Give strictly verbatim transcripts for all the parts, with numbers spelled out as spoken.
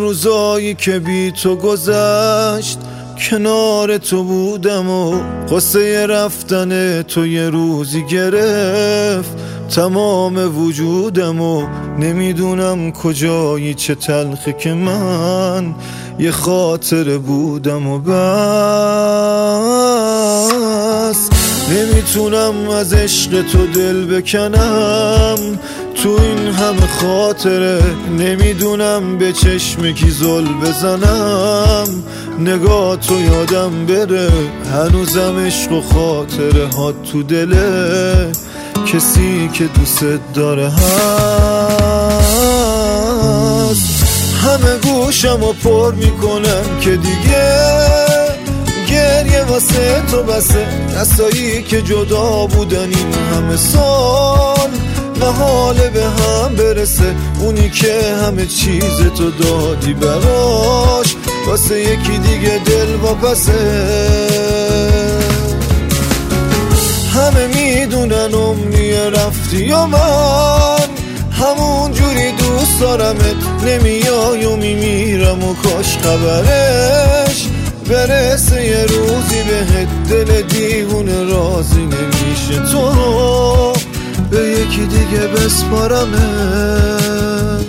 روزایی که بی تو گذشت کنار تو بودم و قصه رفتن تو یه روزی گرفت تمام وجودم و نمیدونم کجایی چه تلخی که من یه خاطره بودم و بس نمیتونم از عشق تو دل بکنم تو این همه خاطره نمیدونم به چشم کی زل بزنم نگاه تو یادم بره هنوزم عشق و خاطره ها تو دله کسی که دوست داره هست همه گوشم و پر میکنم که دیگه گریه واسه تو بسه دستایی که جدا بودن این همه سال محاله به هم برسه اونی که همه چیز تو دادی براش واسه یکی دیگه دل واپسه همه میدونن عمری رفتی و من همون جوری دوست دارمت نمیای و میمیرم و کاش خبرش برسه یه روزی بهت دل دیوونه راضی نمیشه تو به یکی دیگه بسپارمت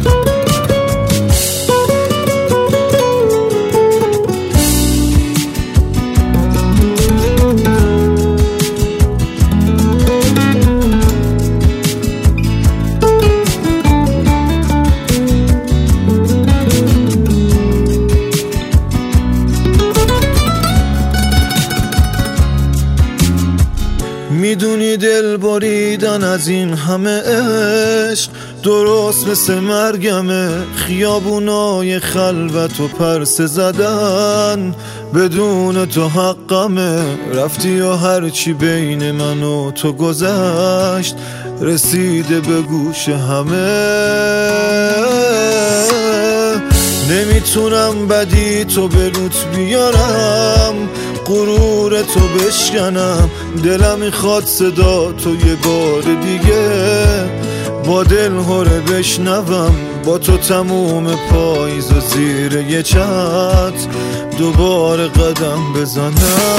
میدونی دل بریدن از این همه عشق درست مثل مرگمه خیابونای خلوت و پرسه زدن بدون تو حقمه رفتی و هرچی بین من و تو گذشت رسیده به گوش همه نمیتونم بدی تو به روت بیارم غرور تو بشکنم دلم میخواد صدا تو یه بار دیگه با دل هره بشنوم با تو تموم پاییز و زیر یه چت دوباره قدم بزنم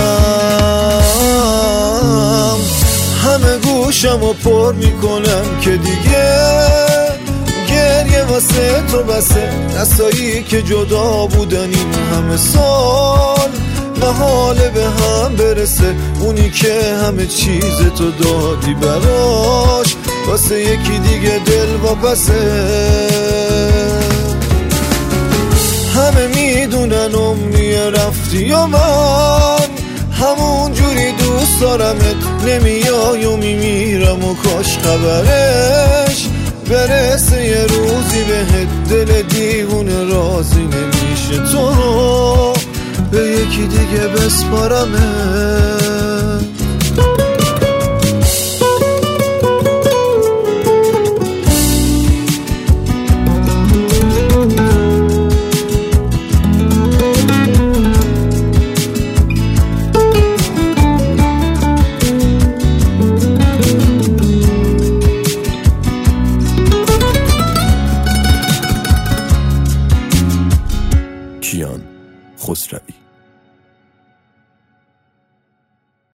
همه گوشم و پر میکنم که دیگه گریه واسه تو بسه دستایی که جدا بودن این همه سال محاله به هم برسه اونی که همه چیز تو دادی براش واسه یکی دیگه دل واپسه همه میدونن عمری رفتی و من همون جوری دوست دارمت نمیای و میمیرم و کاش خبرش برسه یه روزی بهت دل دیوونه راضی نمیشه تو به یکی دیگه بسپارمت کیان خسروی.